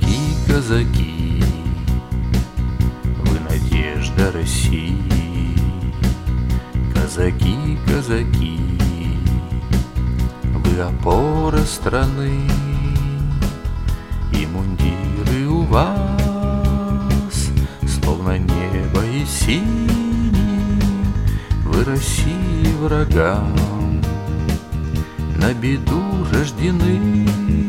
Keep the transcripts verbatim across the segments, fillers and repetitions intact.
Казаки, казаки, вы надежда России. Казаки, казаки, вы опора страны. И мундиры у вас словно небо и синий. Вы России врагам на беду рождены.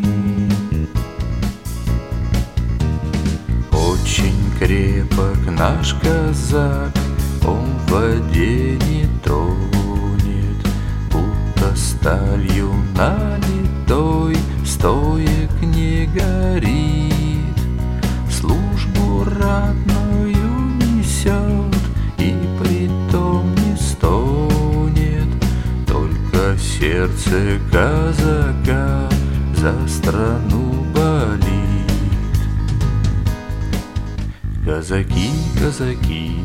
Очень крепок наш казак, он в воде не тонет, будто сталью налитой, стоек не горит. Службу ратную несет и притом не стонет, только сердце казака за страну болит. Казаки, казаки,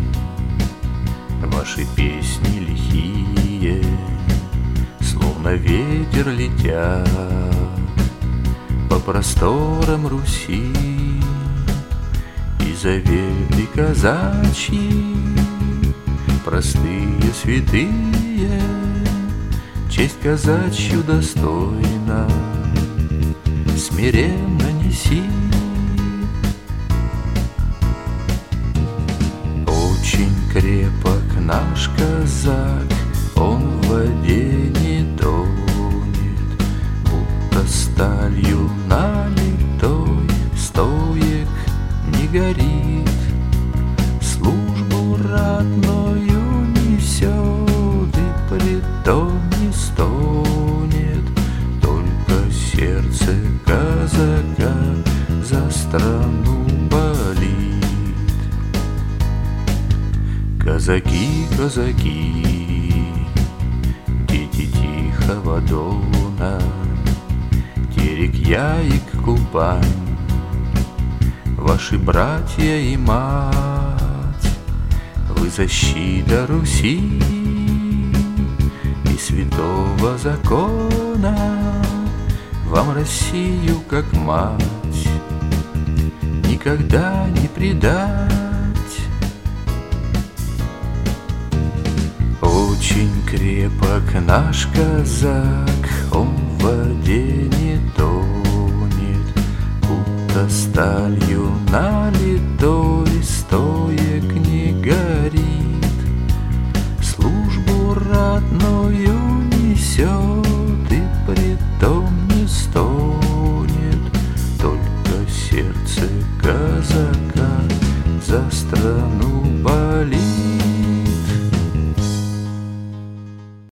ваши песни лихие, словно ветер летят по просторам Руси. И заветы казачьи, простые, святые, честь казачью достойна, смиренно неси. Очень крепок наш казак, он в воде не тонет, будто сталью налитой, стоек не горит. Службу ратную несет и притом не стонет, только сердце казака за страну болит. Казаки, казаки, дети Тихого Дона, Терек, Яик, Кубань, ваши братья и мать, вы защита Руси и святого закона. Вам Россию как мать никогда не предать. Очень крепок наш казак, он в воде не тонет, будто сталью налитой, стоек не горит. Службу ратную несет и притом не стонет, только сердце казака за страну болит.